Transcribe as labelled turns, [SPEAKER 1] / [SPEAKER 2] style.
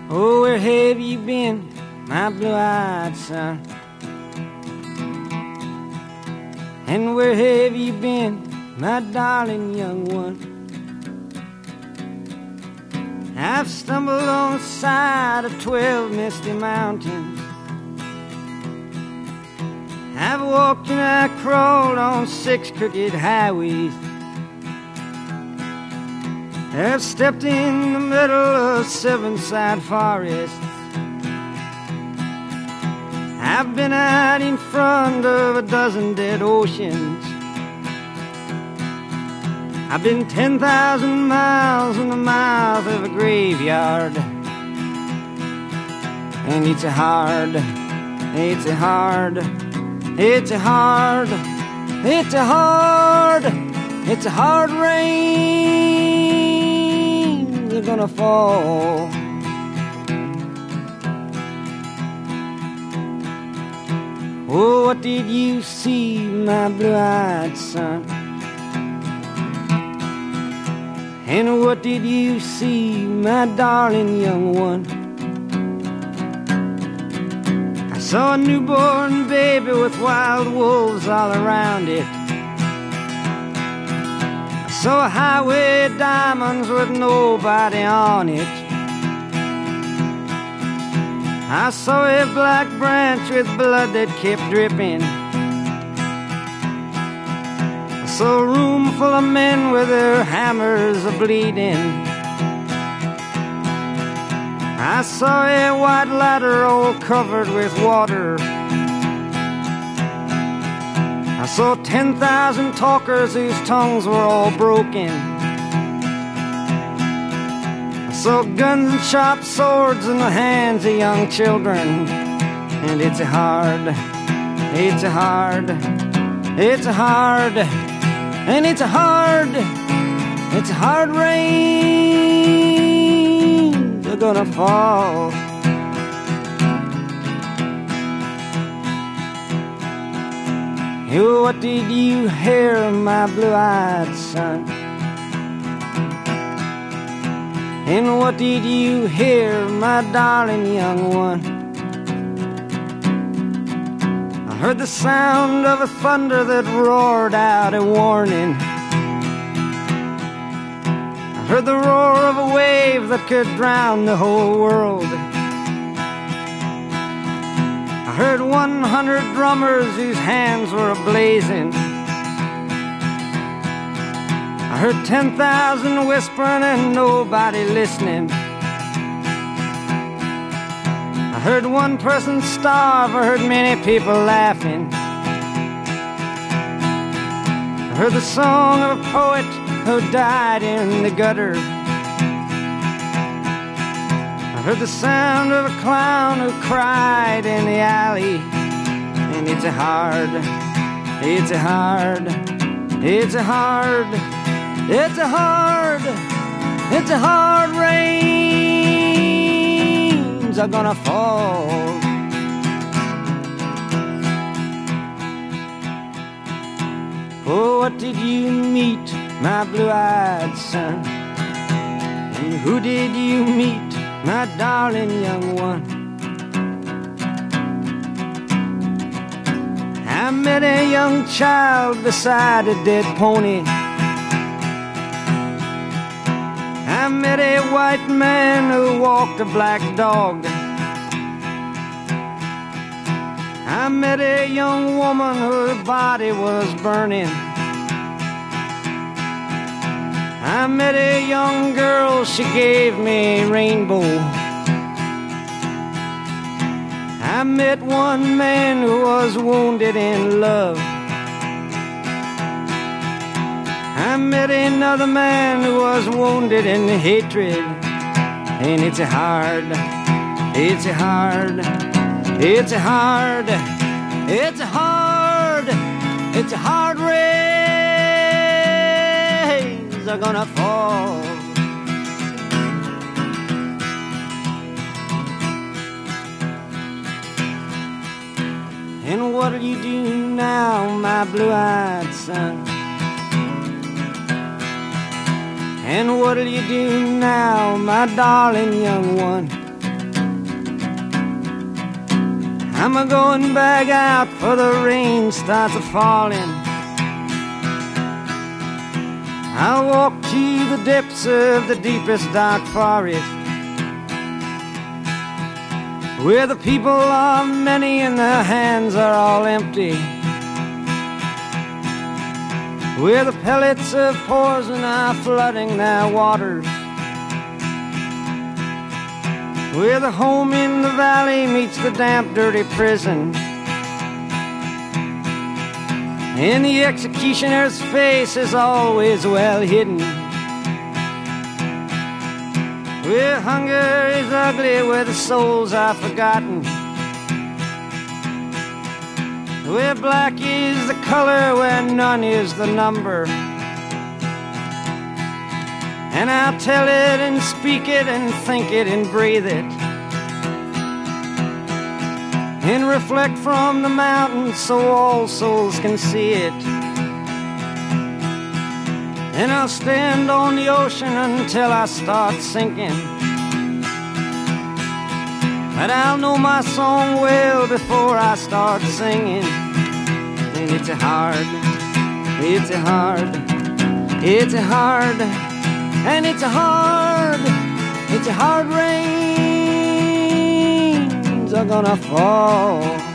[SPEAKER 1] Oh, where have you been, my blue-eyed son? And where have you been, my darling young one? I've stumbled on the side of 12 misty mountains. I've walked and I crawled on 6 crooked highways. I've stepped in the middle of 7 sad forests. I've been out in front of a dozen dead oceans. I've been 10,000 miles in the mouth of a graveyard. And it's a hard, it's a hard, it's a hard, it's a hard, it's a hard rain they're gonna fall. Oh, what did you see, my blue-eyed son? And what did you see, my darling young one? I saw a newborn baby with wild wolves all around it. I saw a highway of diamonds with nobody on it. I saw a black branch with blood that kept dripping. I saw a room full of men with their hammers a-bleeding. I saw a white ladder all covered with water. I saw 10,000 talkers whose tongues were all broken. I saw guns and sharp swords in the hands of young children. And it's a hard, it's a hard, it's a hard, and it's a hard, it's a hard rain they're gonna fall. Oh, what did you hear, my blue-eyed son? And what did you hear, my darling young one? I heard the sound of a thunder that roared out a warning. I heard the roar of a wave that could drown the whole world. I heard 100 drummers whose hands were ablazing. I heard 10,000 whispering and nobody listening. I heard one person starve, I heard many people laughing. I heard the song of a poet who died in the gutter. I heard the sound of a clown who cried in the alley. And it's a hard, it's a hard, it's a hard, it's a hard, it's a hard rains are gonna fall. Oh, what did you meet, my blue-eyed son? And who did you meet, my darling young one? I met a young child beside a dead pony. I met a white man who walked a black dog. I met a young woman whose body was burning. I met a young girl, she gave me a rainbow. I met one man who was wounded in love. I met another man who was wounded in hatred. And it's a hard, it's a hard, it's a hard, it's a hard, it's a hard rains are gonna fall. And what'll you do now, my blue-eyed son? And what'll you do now, my darling young one? I'm a-going back out for the rain starts a-falling. I'll walk to the depths of the deepest dark forest, where the people are many and their hands are all empty, where the pellets of poison are flooding their waters, where the home in the valley meets the damp, dirty prison, and the executioner's face is always well hidden, where hunger is ugly, where the souls are forgotten, where black is the color, where none is the number. And I'll tell it and speak it and think it and breathe it, and reflect from the mountains so all souls can see it. And I'll stand on the ocean until I start sinking, but I'll know my song well before I start singing. And it's a hard, it's a hard, it's a hard, and it's a hard rains are gonna fall.